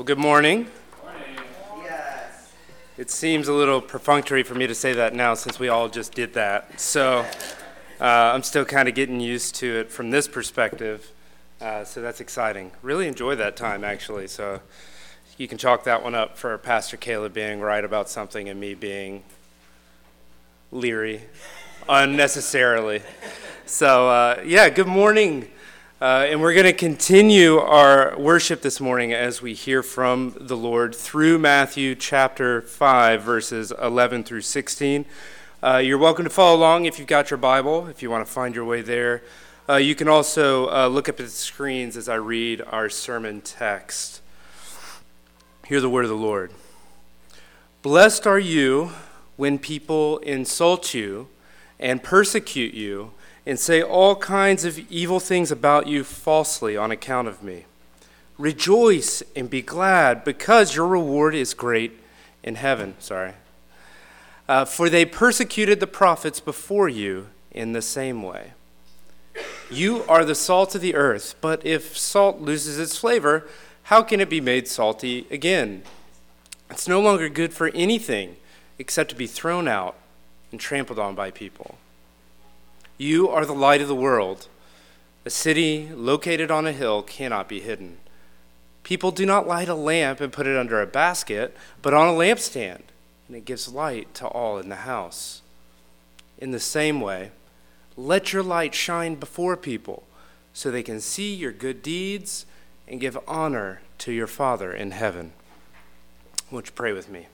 Well, good morning. Yes. It seems a little perfunctory for me to say that now since we all just did that. So I'm still kind of getting used to it from this perspective. So that's exciting. Really enjoyed that time, actually. So you can chalk that one up for Pastor Caleb being right about something and me being leery unnecessarily. So, good morning. And we're going to continue our worship this morning as we hear from the Lord through Matthew chapter 5, verses 11 through 16. You're welcome to follow along if you've got your Bible, if you want to find your way there. You can also look up at the screens as I read our sermon text. Hear the word of the Lord. Blessed are you when people insult you and persecute you and say all kinds of evil things about you falsely on account of me. Rejoice and be glad, because your reward is great in heaven. For they persecuted the prophets before you in the same way. You are the salt of the earth, but if salt loses its flavor, how can it be made salty again? It's no longer good for anything except to be thrown out and trampled on by people. You are the light of the world. A city located on a hill cannot be hidden. People do not light a lamp and put it under a basket, but on a lampstand, and it gives light to all in the house. In the same way, let your light shine before people, so they can see your good deeds and give honor to your Father in heaven. Won't you pray with me?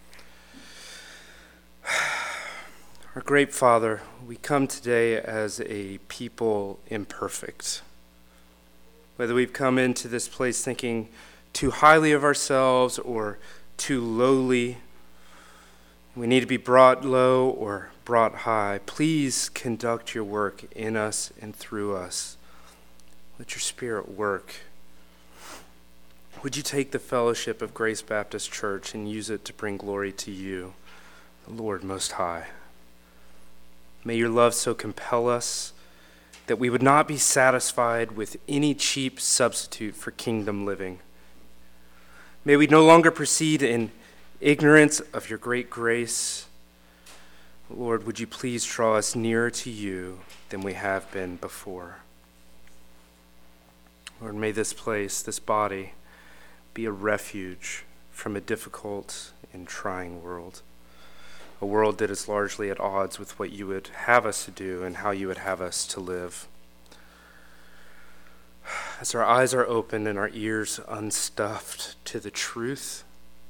Our great Father, we come today as a people imperfect. Whether we've come into this place thinking too highly of ourselves or too lowly, we need to be brought low or brought high. Please conduct your work in us and through us. Let your Spirit work. Would you take the fellowship of Grace Baptist Church and use it to bring glory to you, the Lord Most High? May your love so compel us that we would not be satisfied with any cheap substitute for kingdom living. May we no longer proceed in ignorance of your great grace. Lord, would you please draw us nearer to you than we have been before? Lord, may this place, this body, be a refuge from a difficult and trying world. A world that is largely at odds with what you would have us to do and how you would have us to live. As our eyes are open and our ears unstuffed to the truth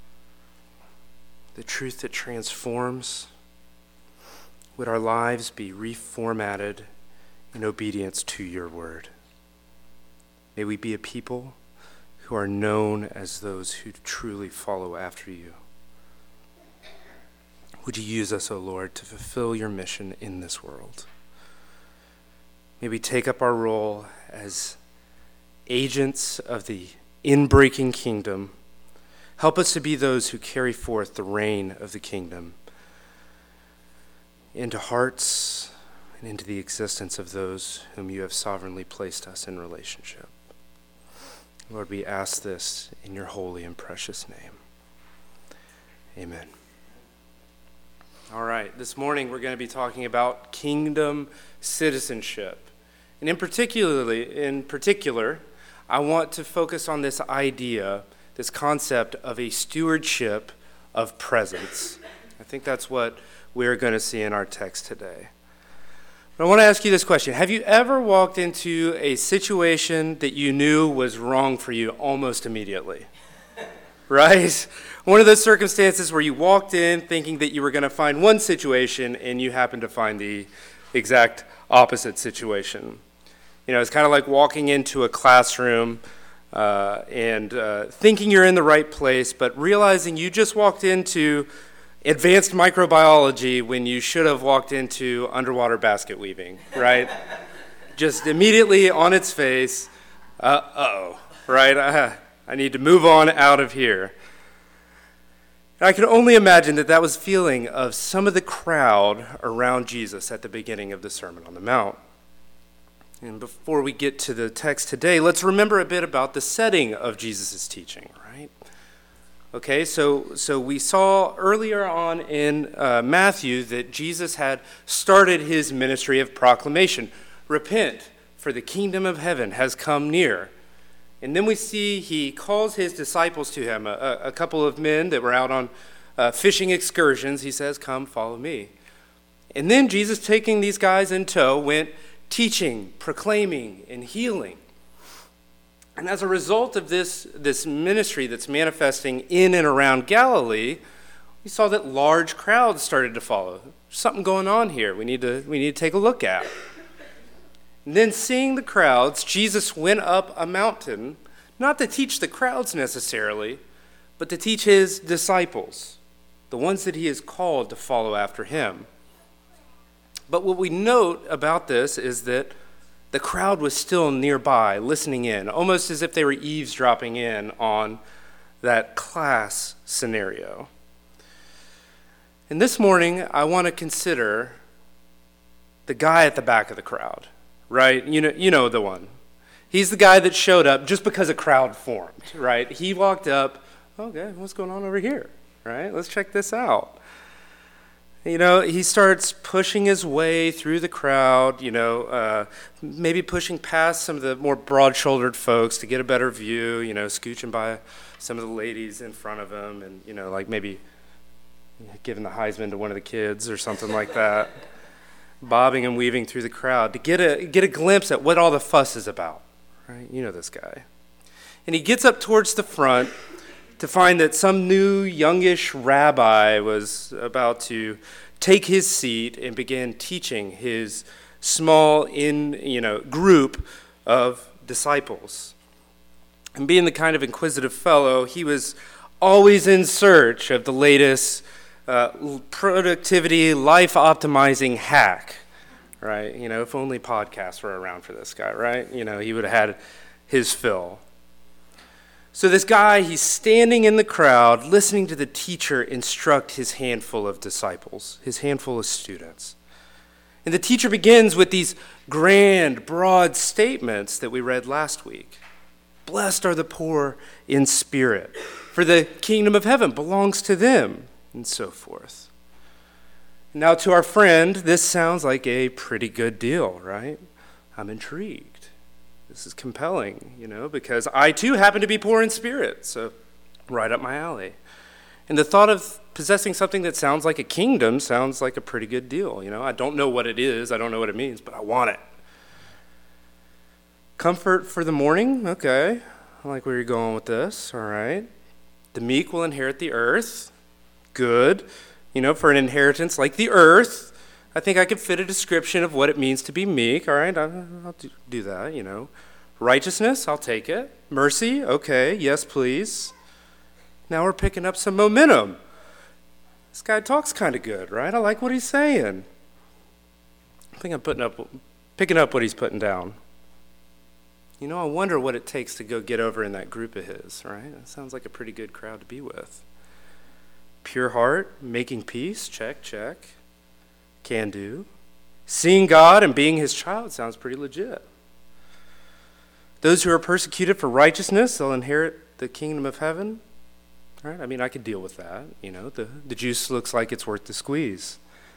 that transforms, would our lives be reformatted in obedience to your word. May we be a people who are known as those who truly follow after you. Would you use us, O Lord, to fulfill your mission in this world? May we take up our role as agents of the inbreaking kingdom. Help us to be those who carry forth the reign of the kingdom into hearts and into the existence of those whom you have sovereignly placed us in relationship. Lord, we ask this in your holy and precious name. Amen. All right, this morning we're going to be talking about kingdom citizenship. And in particular, I want to focus on this idea, this concept of a stewardship of presence. I think that's what we're going to see in our text today. But I want to ask you this question. Have you ever walked into a situation that you knew was wrong for you almost immediately? Right? One of those circumstances where you walked in thinking that you were going to find one situation and you happened to find the exact opposite situation. You know, it's kind of like walking into a classroom and thinking you're in the right place, but realizing you just walked into advanced microbiology when you should have walked into underwater basket weaving, right? Just immediately on its face, right? I need to move on out of here. And I can only imagine that was feeling of some of the crowd around Jesus at the beginning of the Sermon on the Mount. And before we get to the text today, let's remember a bit about the setting of Jesus' teaching, right? Okay, so we saw earlier on in Matthew that Jesus had started his ministry of proclamation. Repent, for the kingdom of heaven has come near. And then we see he calls his disciples to him, a couple of men that were out on fishing excursions. He says, come, follow me. And then Jesus, taking these guys in tow, went teaching, proclaiming, and healing. And as a result of this ministry that's manifesting in and around Galilee, we saw that large crowds started to follow. There's something going on here we need to take a look at. And then seeing the crowds, Jesus went up a mountain, not to teach the crowds necessarily, but to teach his disciples, the ones that he has called to follow after him. But what we note about this is that the crowd was still nearby, listening in, almost as if they were eavesdropping in on that class scenario. And this morning, I want to consider the guy at the back of the crowd, right? You know the one. He's the guy that showed up just because a crowd formed, right? He walked up, okay, what's going on over here, right? Let's check this out. He starts pushing his way through the crowd, maybe pushing past some of the more broad-shouldered folks to get a better view, scooching by some of the ladies in front of him and, like maybe giving the Heisman to one of the kids or something like that, bobbing and weaving through the crowd to get a glimpse at what all the fuss is about, right? You know this guy. And he gets up towards the front to find that some new youngish rabbi was about to take his seat and begin teaching his small group of disciples. And being the kind of inquisitive fellow, he was always in search of the latest productivity, life-optimizing hack, right? If only podcasts were around for this guy, right? He would have had his fill. So this guy, he's standing in the crowd, listening to the teacher instruct his handful of disciples, his handful of students. And the teacher begins with these grand, broad statements that we read last week. Blessed are the poor in spirit, for the kingdom of heaven belongs to them, and so forth. Now to our friend, this sounds like a pretty good deal, right? I'm intrigued. This is compelling, because I too happen to be poor in spirit, so right up my alley. And the thought of possessing something that sounds like a kingdom sounds like a pretty good deal, I don't know what it is, I don't know what it means, but I want it. Comfort for the morning, okay. I like where you're going with this, all right. The meek will inherit the earth, good. For an inheritance like the earth, I think I could fit a description of what it means to be meek. All right, I'll do that, Righteousness, I'll take it. Mercy, okay, yes, please. Now we're picking up some momentum. This guy talks kind of good, right? I like what he's saying. I think I'm picking up what he's putting down. I wonder what it takes to go get over in that group of his, right? That sounds like a pretty good crowd to be with. Pure heart, making peace, check. Can do. Seeing God and being his child sounds pretty legit. Those who are persecuted for righteousness, they'll inherit the kingdom of heaven. All right, I could deal with that. The juice looks like it's worth the squeeze.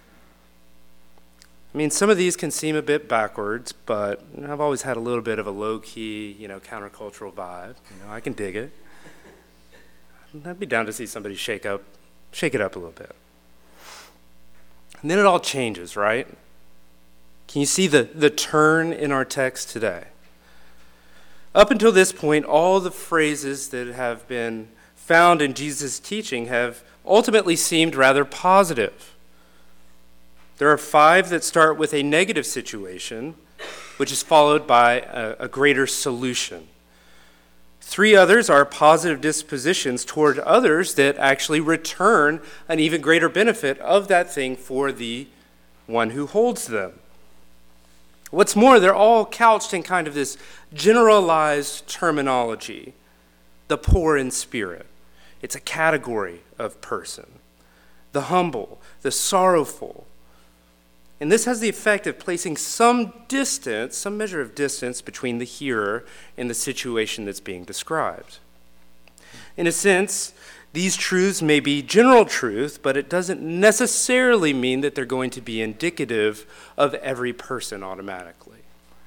Some of these can seem a bit backwards, but I've always had a little bit of a low-key, countercultural vibe. I can dig it. I'd be down to see somebody shake it up a little bit. And then it all changes, right? Can you see the turn in our text today? Up until this point, all the phrases that have been found in Jesus' teaching have ultimately seemed rather positive. There are 5 that start with a negative situation, which is followed by a greater solution. 3 others are positive dispositions toward others that actually return an even greater benefit of that thing for the one who holds them. What's more, they're all couched in kind of this generalized terminology, the poor in spirit. It's a category of person. The humble, the sorrowful. And this has the effect of placing some measure of distance between the hearer and the situation that's being described. In a sense, These truths may be general truth, but it doesn't necessarily mean that they're going to be indicative of every person automatically.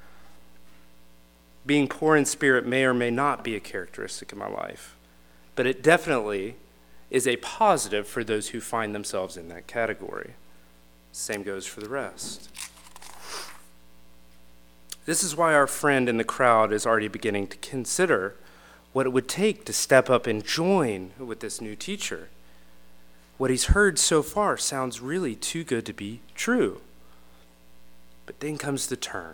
Being poor in spirit may or may not be a characteristic of my life, but it definitely is a positive for those who find themselves in that category. Same goes for the rest. This is why our friend in the crowd is already beginning to consider what it would take to step up and join with this new teacher. What he's heard so far sounds really too good to be true. But then comes the turn.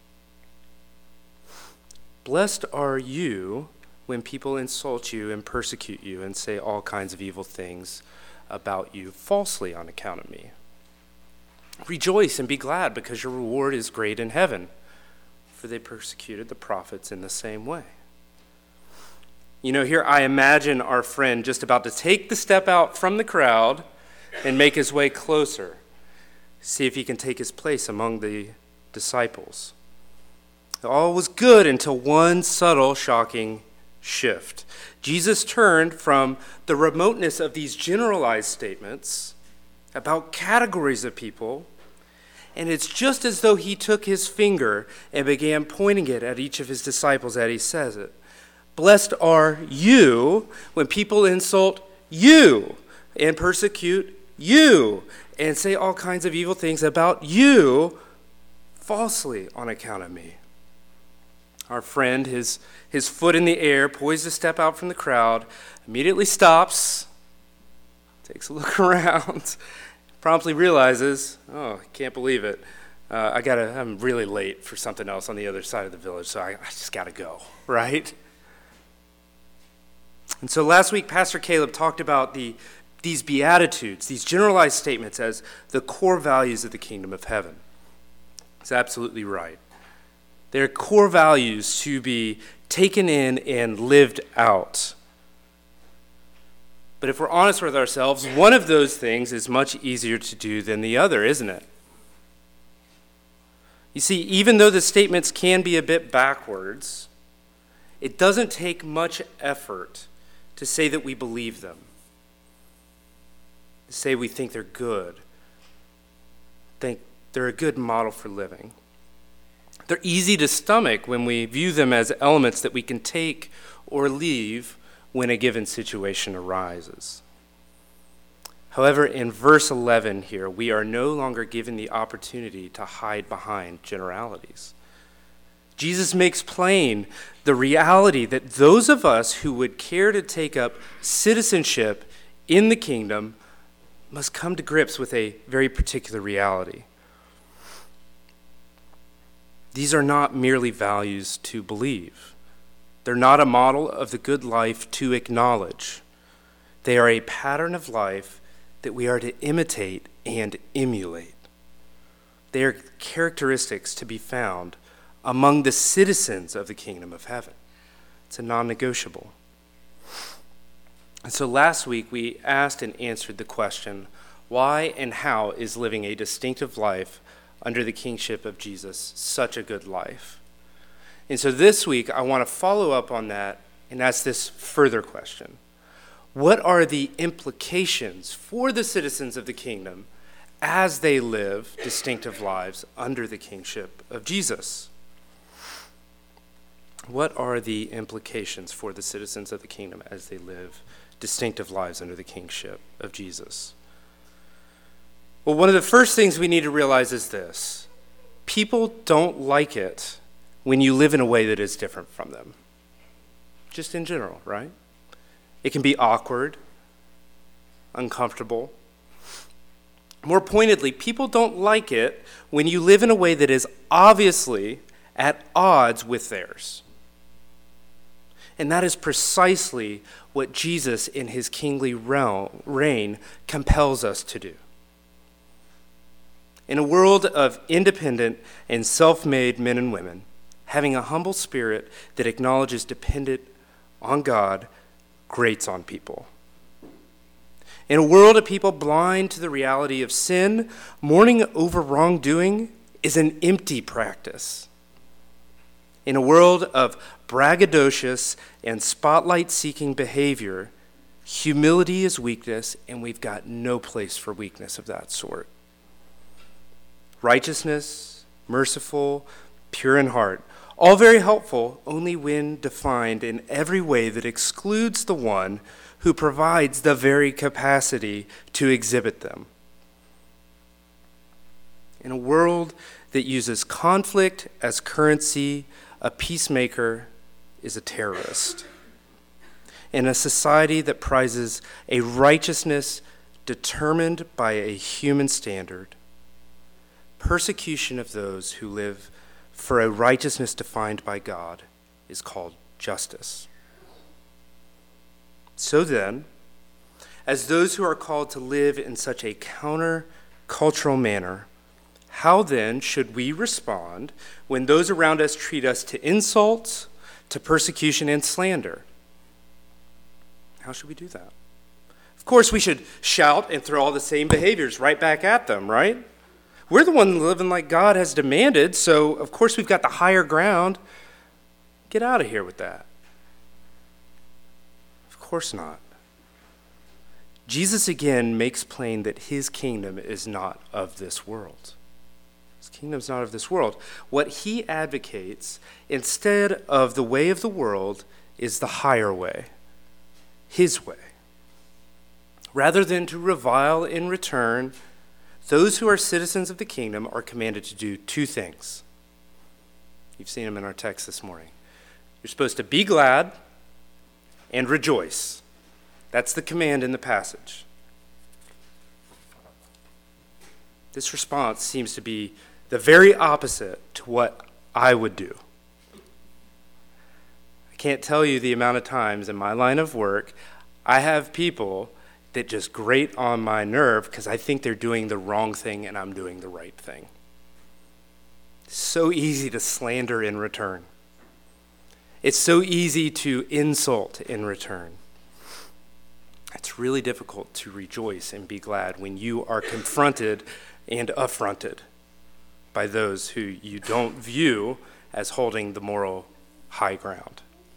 Blessed are you when people insult you and persecute you and say all kinds of evil things about you falsely on account of me. Rejoice and be glad, because your reward is great in heaven, for they persecuted the prophets in the same way. You know, here I imagine our friend just about to take the step out from the crowd and make his way closer, see if he can take his place among the disciples. All was good until one subtle, shocking shift. Jesus turned from the remoteness of these generalized statements about categories of people, and it's just as though he took his finger and began pointing it at each of his disciples as he says it. Blessed are you when people insult you and persecute you and say all kinds of evil things about you falsely on account of me. Our friend, his foot in the air, poised to step out from the crowd, immediately stops, takes a look around, promptly realizes, oh, I can't believe it. I'm really late for something else on the other side of the village, so I just got to go, right? And so last week, Pastor Caleb talked about these Beatitudes, these generalized statements as the core values of the kingdom of heaven. He's absolutely right. They're core values to be taken in and lived out. But if we're honest with ourselves, one of those things is much easier to do than the other, isn't it? You see, even though the statements can be a bit backwards, it doesn't take much effort to say that we believe them, to say we think they're good, think they're a good model for living. They're easy to stomach when we view them as elements that we can take or leave when a given situation arises. However, in verse 11 here, we are no longer given the opportunity to hide behind generalities. Jesus makes plain the reality that those of us who would care to take up citizenship in the kingdom must come to grips with a very particular reality. These are not merely values to believe. They're not a model of the good life to acknowledge. They are a pattern of life that we are to imitate and emulate. They are characteristics to be found among the citizens of the kingdom of heaven. It's a non-negotiable. And so last week we asked and answered the question, why and how is living a distinctive life under the kingship of Jesus such a good life? And so this week I want to follow up on that and ask this further question. What are the implications for the citizens of the kingdom as they live distinctive lives under the kingship of Jesus? What are the implications for the citizens of the kingdom as they live distinctive lives under the kingship of Jesus? Well, one of the first things we need to realize is this. People don't like it when you live in a way that is different from them. Just in general, right? It can be awkward, uncomfortable. More pointedly, people don't like it when you live in a way that is obviously at odds with theirs. And that is precisely what Jesus in his kingly reign compels us to do. In a world of independent and self-made men and women, having a humble spirit that acknowledges dependent on God grates on people. In a world of people blind to the reality of sin, mourning over wrongdoing is an empty practice. In a world of braggadocious and spotlight-seeking behavior, Humility is weakness, and we've got no place for weakness of that sort. Righteousness, merciful, pure in heart, all very helpful, only when defined in every way that excludes the one who provides the very capacity to exhibit them. In a world that uses conflict as currency, a peacemaker is a terrorist. In a society that prizes a righteousness determined by a human standard, persecution of those who live for a righteousness defined by God is called justice. So then, as those who are called to live in such a counter-cultural manner, how then should we respond when those around us treat us to insults, to persecution and slander? How should we do that? Of course, we should shout and throw all the same behaviors right back at them, right? We're the one living like God has demanded, so of course we've got the higher ground. Get out of here with that. Of course not. Jesus again makes plain that his kingdom is not of this world. His kingdom's not of this world. What he advocates instead of the way of the world is the higher way, his way. Rather than to revile in return, those who are citizens of the kingdom are commanded to do two things. You've seen them in our text this morning. You're supposed to be glad and rejoice. That's the command in the passage. This response seems to be the very opposite to what I would do. I can't tell you the amount of times in my line of work I have people that just grate on my nerve because I think they're doing the wrong thing and I'm doing the right thing. It's so easy to slander in return. It's so easy to insult in return. It's really difficult to rejoice and be glad when you are confronted and affronted by those who you don't view as holding the moral high ground.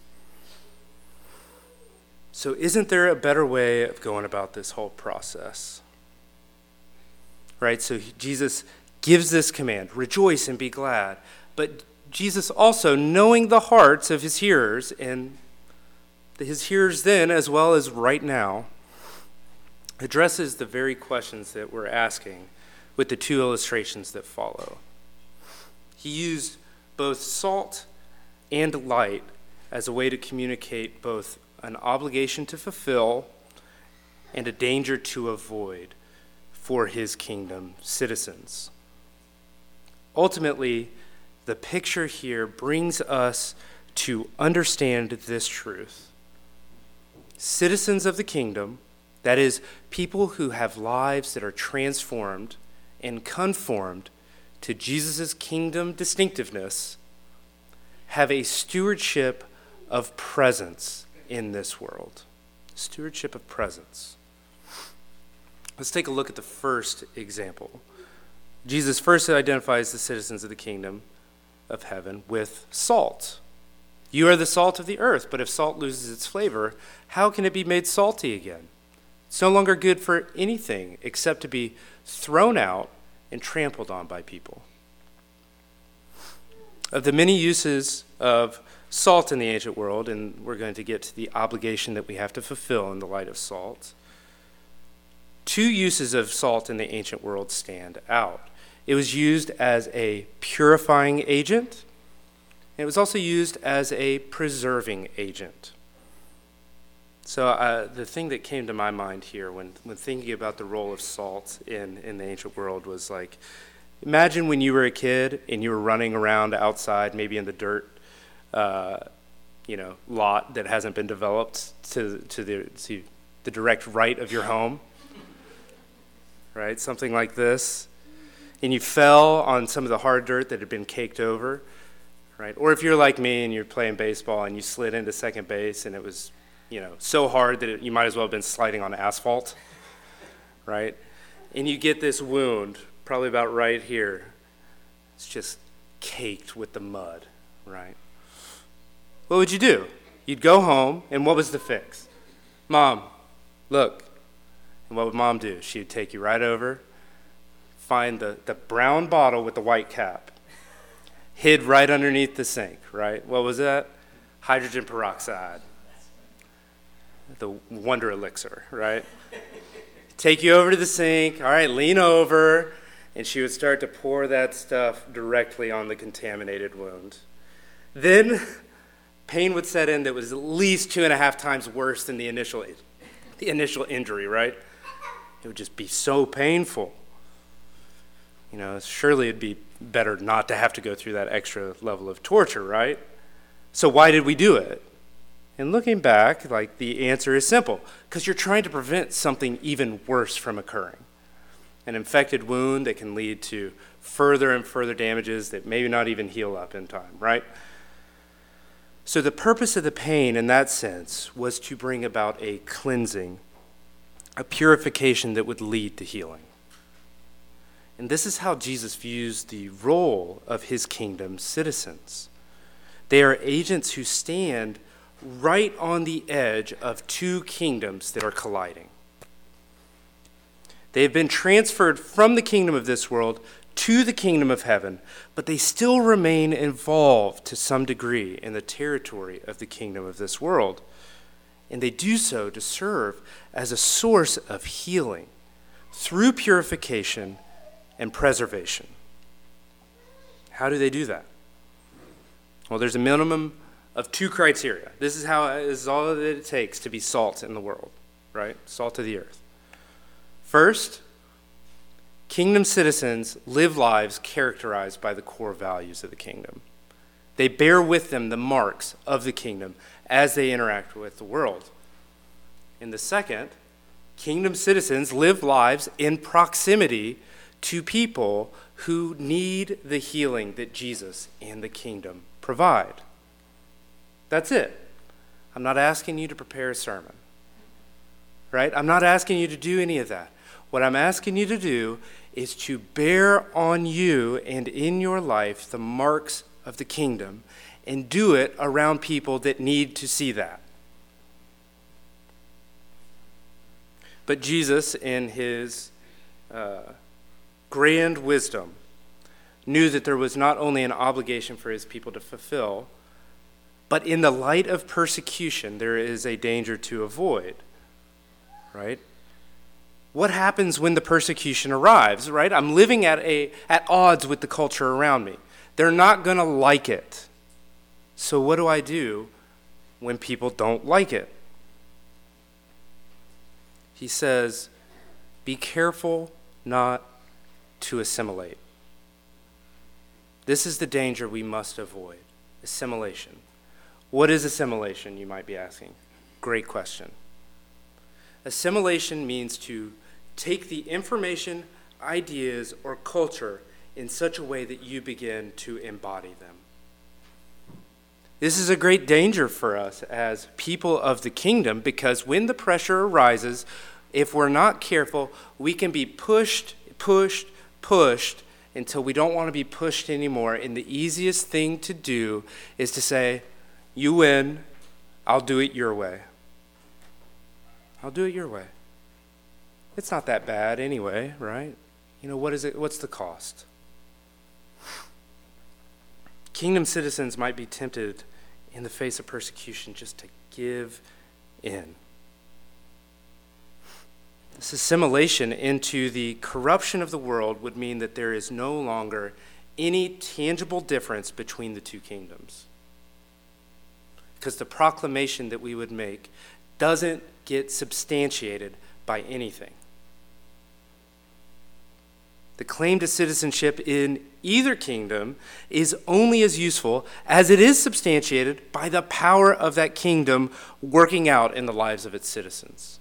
So isn't there a better way of going about this whole process? Right? So Jesus gives this command, rejoice and be glad. But Jesus also, knowing the hearts of his hearers, and his hearers then as well as right now, addresses the very questions that we're asking with the two illustrations that follow. He used both salt and light as a way to communicate both an obligation to fulfill and a danger to avoid for his kingdom citizens. Ultimately, the picture here brings us to understand this truth. Citizens of the kingdom, that is, people who have lives that are transformed and conformed to Jesus' kingdom distinctiveness, have a stewardship of presence in this world. Stewardship of presence. Let's take a look at the first example. Jesus first identifies the citizens of the kingdom of heaven with salt. You are the salt of the earth, but if salt loses its flavor, how can it be made salty again? It's no longer good for anything except to be thrown out and trampled on by people. Of the many uses of salt in the ancient world, and we're going to get to the obligation that we have to fulfill in the light of salt, two uses of salt in the ancient world stand out. It was used as a purifying agent, and it was also used as a preserving agent. So the thing that came to my mind here when thinking about the role of salt in the ancient world was like, imagine when you were a kid and you were running around outside, maybe in the dirt, lot that hasn't been developed to the direct right of your home, right? Something like this. And you fell on some of the hard dirt that had been caked over, right? Or if you're like me and you're playing baseball and you slid into second base and it was, so hard that you might as well have been sliding on asphalt, right? And you get this wound, probably about right here. It's just caked with the mud, right? What would you do? You'd go home, and what was the fix? Mom, Look. And what would mom do? She would take you right over, find the brown bottle with the white cap, hid right underneath the sink, right? What was that? Hydrogen peroxide. The wonder elixir, right? Take you over to the sink, all right, lean over, and she would start to pour that stuff directly on the contaminated wound. Then pain would set in that was at least 2.5 times worse than the initial injury, right? It would just be so painful. You know, surely it'd be better not to have to go through that extra level of torture, right? So why did we do it? And looking back, like, the answer is simple. Because you're trying to prevent something even worse from occurring. An infected wound that can lead to further and further damages that maybe not even heal up in time, right? So the purpose of the pain in that sense was to bring about a cleansing, a purification that would lead to healing. And this is how Jesus views the role of his kingdom citizens. They are agents who stand right on the edge of two kingdoms that are colliding. They have been transferred from the kingdom of this world to the kingdom of heaven, but they still remain involved to some degree in the territory of the kingdom of this world. And they do so to serve as a source of healing through purification and preservation. How do they do that? Well, there's a minimum of 2 criteria. This is all that it takes to be salt in the world, right? Salt of the earth. First, kingdom citizens live lives characterized by the core values of the kingdom. They bear with them the marks of the kingdom as they interact with the world. And the second, kingdom citizens live lives in proximity to people who need the healing that Jesus and the kingdom provide. That's it. I'm not asking you to prepare a sermon, right? I'm not asking you to do any of that. What I'm asking you to do is to bear on you and in your life the marks of the kingdom and do it around people that need to see that. But Jesus, in his grand wisdom, knew that there was not only an obligation for his people to fulfill, but in the light of persecution, there is a danger to avoid, right? What happens when the persecution arrives, right? I'm living at odds with the culture around me. They're not going to like it. So what do I do when people don't like it? He says, be careful not to assimilate. This is the danger we must avoid, assimilation. What is assimilation, you might be asking? Great question. Assimilation means to take the information, ideas, or culture in such a way that you begin to embody them. This is a great danger for us as people of the kingdom, because when the pressure arises, if we're not careful, we can be pushed until we don't want to be pushed anymore. And the easiest thing to do is to say, you win, I'll do it your way. I'll do it your way. It's not that bad anyway, right? You know, what is it? What's the cost? Kingdom citizens might be tempted in the face of persecution just to give in. This assimilation into the corruption of the world would mean that there is no longer any tangible difference between the two kingdoms. Because the proclamation that we would make doesn't get substantiated by anything. The claim to citizenship in either kingdom is only as useful as it is substantiated by the power of that kingdom working out in the lives of its citizens.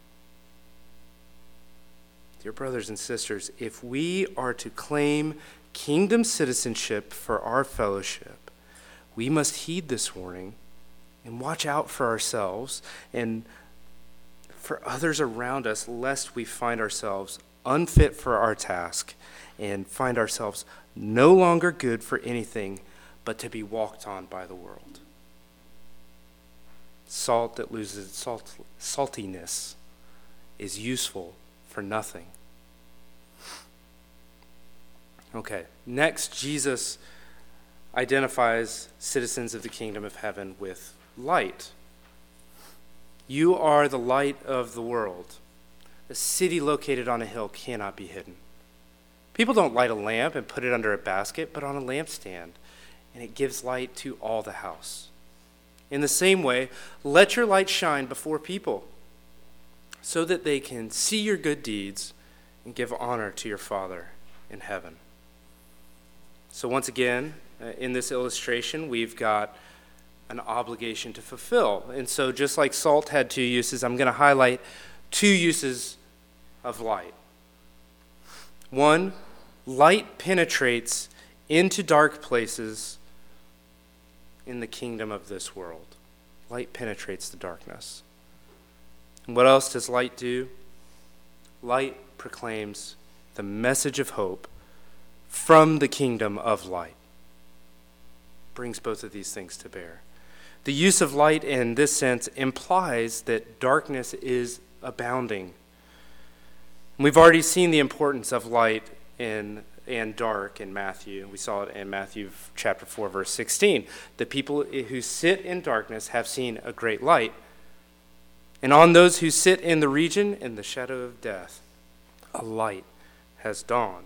Dear brothers and sisters, if we are to claim kingdom citizenship for our fellowship, we must heed this warning and watch out for ourselves and for others around us, lest we find ourselves unfit for our task and find ourselves no longer good for anything but to be walked on by the world. Salt that loses its saltiness is useful for nothing. Okay, next, Jesus identifies citizens of the kingdom of heaven with light. You are the light of the world. A city located on a hill cannot be hidden. People don't light a lamp and put it under a basket, but on a lampstand, and it gives light to all the house. In the same way, let your light shine before people, so that they can see your good deeds and give honor to your Father in heaven. So once again, in this illustration, we've got an obligation to fulfill. And so just like salt had two uses, I'm going to highlight two uses of light. One, light penetrates into dark places in the kingdom of this world. Light penetrates the darkness. And what else does light do? Light proclaims the message of hope from the kingdom of light. Brings both of these things to bear. The use of light in this sense implies that darkness is abounding. We've already seen the importance of light and dark in Matthew. We saw it in Matthew chapter 4, verse 16. The people who sit in darkness have seen a great light. And on those who sit in the region in the shadow of death, a light has dawned.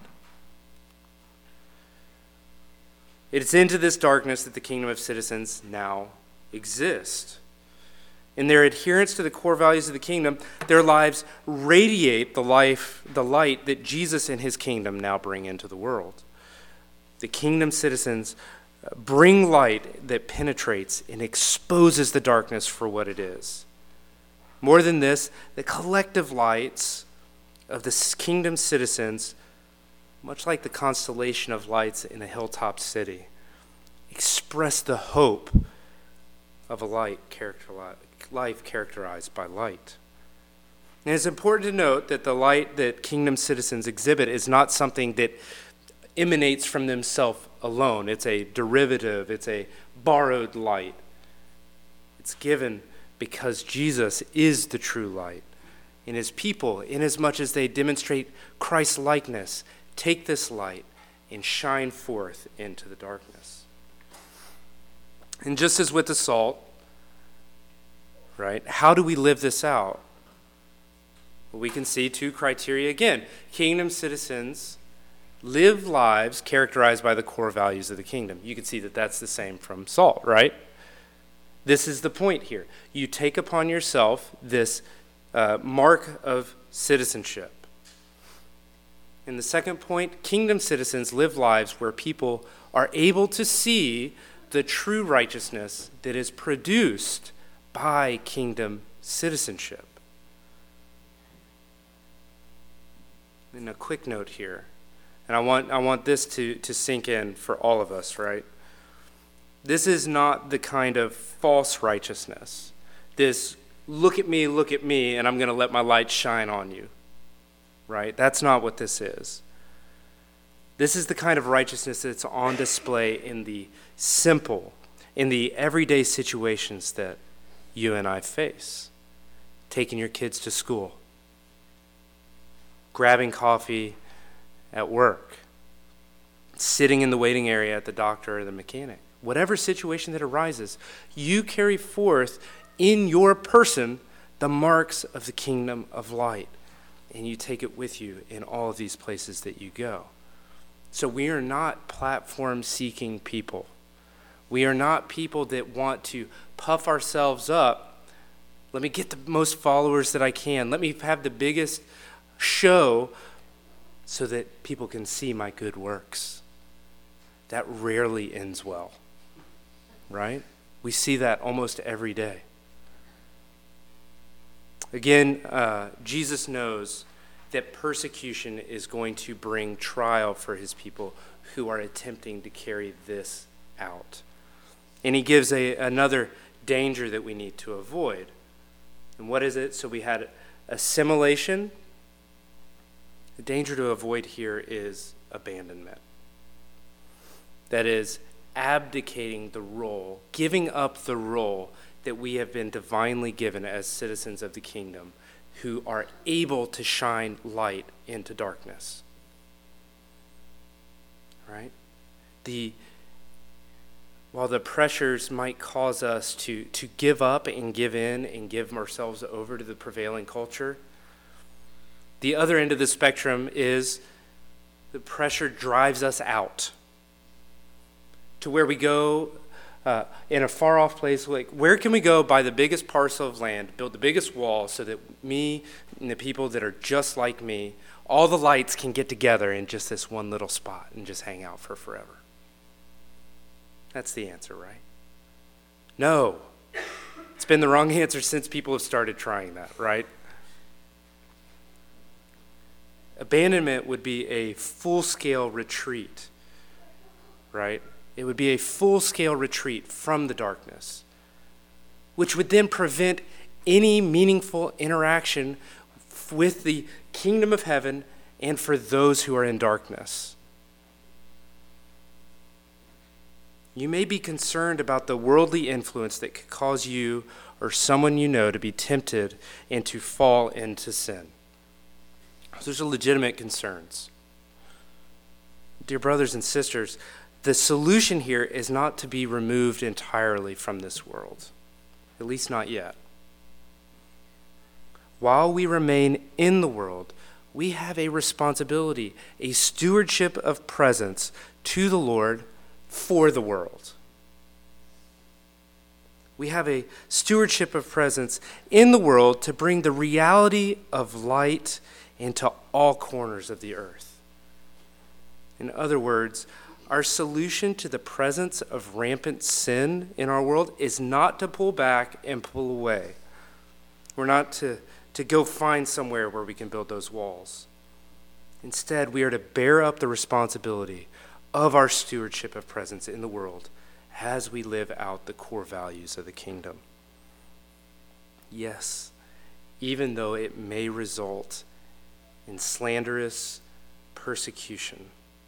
It is into this darkness that the kingdom of citizens now exist. In their adherence to the core values of the kingdom, their lives radiate the light that Jesus and his kingdom now bring into the world. The kingdom citizens bring light that penetrates and exposes the darkness for what it is. More than this, the collective lights of the kingdom citizens, much like the constellation of lights in a hilltop city, express the hope of a life characterized by light. And it's important to note that the light that kingdom citizens exhibit is not something that emanates from themselves alone. It's a derivative, it's a borrowed light. It's given because Jesus is the true light. And his people, inasmuch as they demonstrate Christ's likeness, take this light and shine forth into the darkness. And just as with the salt, right, how do we live this out? Well, we can see two criteria again. Kingdom citizens live lives characterized by the core values of the kingdom. You can see that that's the same from salt, right? This is the point here. You take upon yourself this mark of citizenship. And the second point, kingdom citizens live lives where people are able to see the true righteousness that is produced by kingdom citizenship. And a quick note here, and I want this to sink in for all of us, right? This is not the kind of false righteousness. This look at me, and I'm going to let my light shine on you, right? That's not what this is. This is the kind of righteousness that's on display in the simple, in the everyday situations that you and I face. Taking your kids to school, grabbing coffee at work, sitting in the waiting area at the doctor or the mechanic. Whatever situation that arises, you carry forth in your person the marks of the kingdom of light, and you take it with you in all of these places that you go. So we are not platform-seeking people. We are not people that want to puff ourselves up. Let me get the most followers that I can. Let me have the biggest show so that people can see my good works. That rarely ends well, right? We see that almost every day. Again, Jesus knows that persecution is going to bring trial for his people who are attempting to carry this out. And he gives another danger that we need to avoid. And what is it? So we had assimilation. The danger to avoid here is abandonment. That is, abdicating the role, giving up the role that we have been divinely given as citizens of the kingdom who are able to shine light into darkness. Right? While the pressures might cause us to give up and give in and give ourselves over to the prevailing culture, the other end of the spectrum is the pressure drives us out to where we go in a far-off place. Like, where can we go buy the biggest parcel of land, build the biggest wall so that me and the people that are just like me, all the lights can get together in just this one little spot and just hang out for forever? That's the answer, right? No. It's been the wrong answer since people have started trying that, right? Abandonment would be a full-scale retreat, right? It would be a full-scale retreat from the darkness, which would then prevent any meaningful interaction with the kingdom of heaven and for those who are in darkness. You may be concerned about the worldly influence that could cause you or someone you know to be tempted and to fall into sin. Those are legitimate concerns. Dear brothers and sisters, the solution here is not to be removed entirely from this world, at least not yet. While we remain in the world, we have a responsibility, a stewardship of presence to the Lord for the world. We have a stewardship of presence in the world to bring the reality of light into all corners of the earth. In other words, our solution to the presence of rampant sin in our world is not to pull back and pull away. We're not to go find somewhere where we can build those walls. Instead, we are to bear up the responsibility of our stewardship of presence in the world as we live out the core values of the kingdom. Yes, even though it may result in slanderous persecution.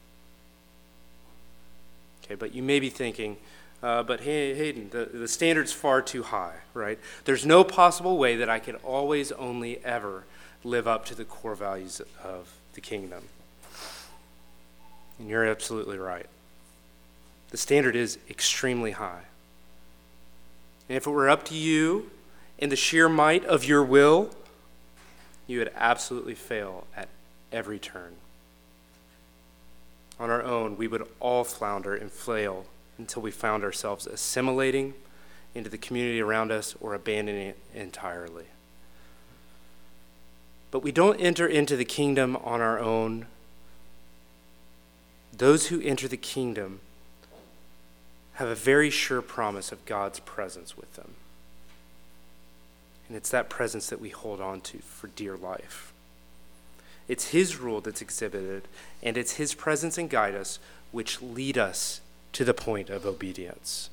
Okay, but you may be thinking, but Hayden, the standard's far too high, right? There's no possible way that I could always, only, ever live up to the core values of the kingdom. And you're absolutely right. The standard is extremely high. And if it were up to you in the sheer might of your will, you would absolutely fail at every turn. On our own, we would all flounder and flail until we found ourselves assimilating into the community around us or abandoning it entirely. But we don't enter into the kingdom on our own. Those who enter the kingdom have a very sure promise of God's presence with them. And it's that presence that we hold on to for dear life. It's his rule that's exhibited, and it's his presence and guide us which lead us to the point of obedience.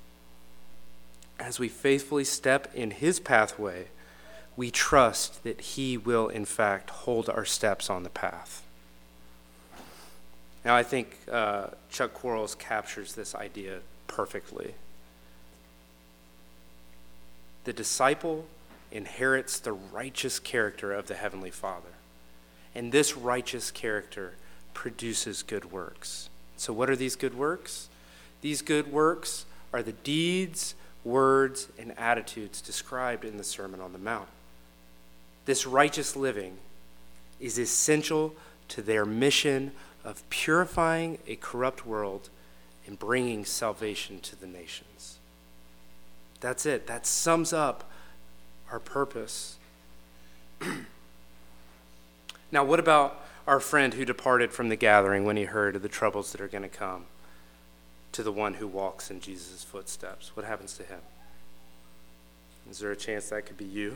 As we faithfully step in his pathway, we trust that he will, in fact, hold our steps on the path. Now, I think Chuck Quarles captures this idea perfectly. The disciple inherits the righteous character of the Heavenly Father, and this righteous character produces good works. So what are these good works? These good works are the deeds, words, and attitudes described in the Sermon on the Mount. This righteous living is essential to their mission of purifying a corrupt world and bringing salvation to the nations. That's it. That sums up our purpose. Now, what about our friend who departed from the gathering when he heard of the troubles that are going to come to the one who walks in Jesus' footsteps? What happens to him? Is there a chance that could be you?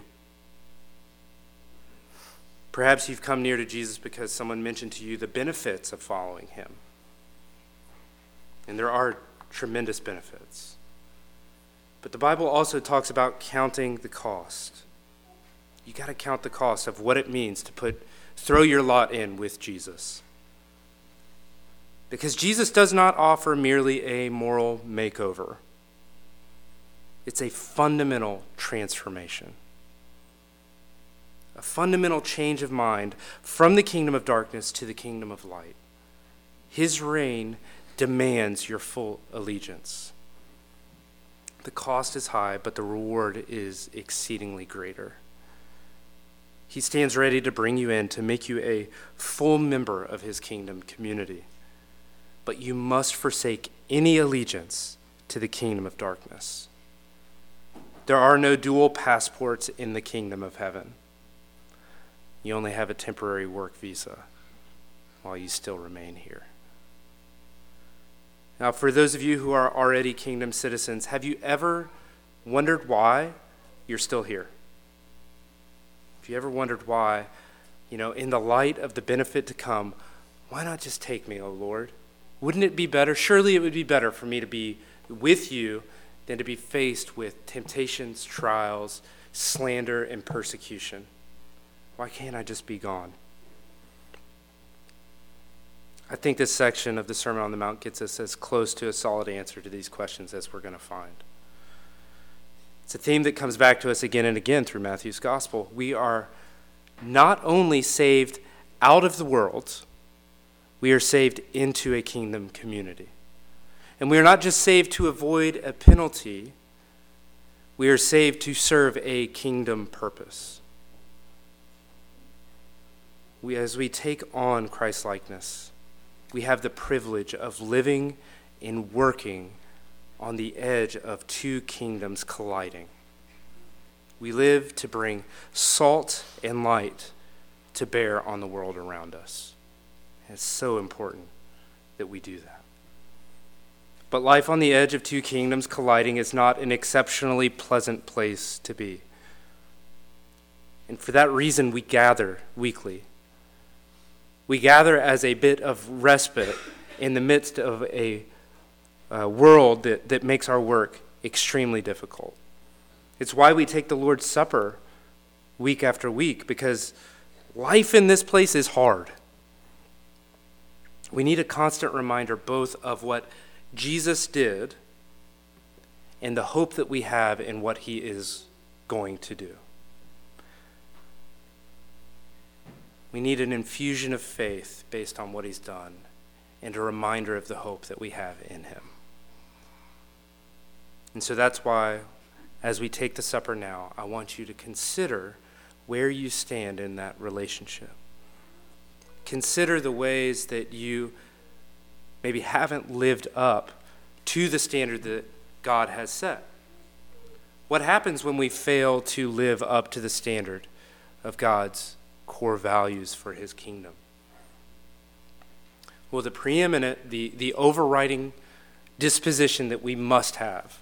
Perhaps you've come near to Jesus because someone mentioned to you the benefits of following him. And there are tremendous benefits. But the Bible also talks about counting the cost. You got to count the cost of what it means to throw your lot in with Jesus. Because Jesus does not offer merely a moral makeover. It's a fundamental transformation. a fundamental change of mind from the kingdom of darkness to the kingdom of light. His reign demands your full allegiance. The cost is high, but the reward is exceedingly greater. He stands ready to bring you in, to make you a full member of his kingdom community. But you must forsake any allegiance to the kingdom of darkness. There are no dual passports in the kingdom of heaven. You only have a temporary work visa while you still remain here. Now, for those of you who are already kingdom citizens, have you ever wondered why you're still here? Have you ever wondered why, in the light of the benefit to come, why not just take me, O Lord? Wouldn't it be better? Surely it would be better for me to be with you than to be faced with temptations, trials, slander, and persecution. Why can't I just be gone? I think this section of the Sermon on the Mount gets us as close to a solid answer to these questions as we're going to find. It's a theme that comes back to us again and again through Matthew's gospel. We are not only saved out of the world, we are saved into a kingdom community. And we are not just saved to avoid a penalty, we are saved to serve a kingdom purpose. As we take on Christ-likeness, we have the privilege of living and working on the edge of two kingdoms colliding. We live to bring salt and light to bear on the world around us. And it's so important that we do that. But life on the edge of two kingdoms colliding is not an exceptionally pleasant place to be. And for that reason, we gather weekly. We gather as a bit of respite in the midst of a world that makes our work extremely difficult. It's why we take the Lord's Supper week after week, because life in this place is hard. We need a constant reminder both of what Jesus did and the hope that we have in what he is going to do. We need an infusion of faith based on what he's done and a reminder of the hope that we have in him. And so that's why, as we take the supper now, I want you to consider where you stand in that relationship. Consider the ways that you maybe haven't lived up to the standard that God has set. What happens when we fail to live up to the standard of God's core values for his kingdom? Well, the preeminent, the overriding disposition that we must have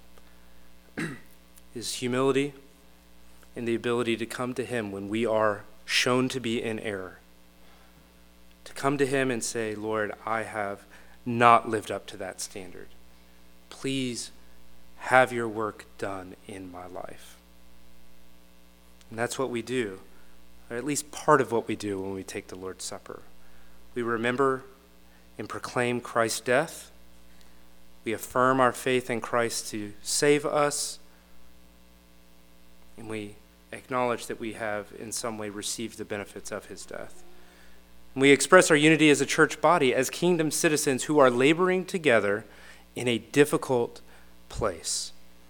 is humility and the ability to come to him when we are shown to be in error. To come to him and say, Lord, I have not lived up to that standard. Please have your work done in my life. And that's what we do, or at least part of what we do when we take the Lord's Supper. We remember and proclaim Christ's death. We affirm our faith in Christ to save us. And we acknowledge that we have in some way received the benefits of his death. And we express our unity as a church body, as kingdom citizens who are laboring together in a difficult place.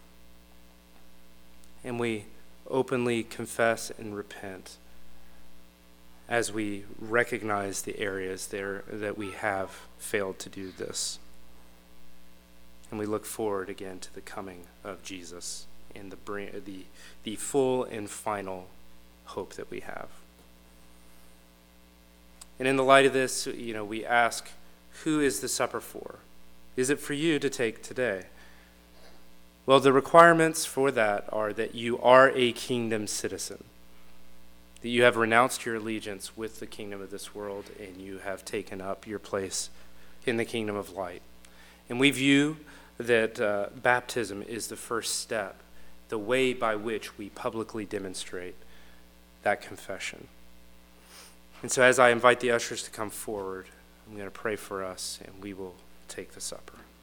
And we openly confess and repent as we recognize the areas there that we have failed to do this. And we look forward again to the coming of Jesus and the full and final hope that we have. And in the light of this, we ask, who is the supper for? Is it for you to take today? Well, the requirements for that are that you are a kingdom citizen, that you have renounced your allegiance with the kingdom of this world, and you have taken up your place in the kingdom of light. And we view that baptism is the first step, the way by which we publicly demonstrate that confession. And so as I invite the ushers to come forward, I'm going to pray for us, and we will take the supper.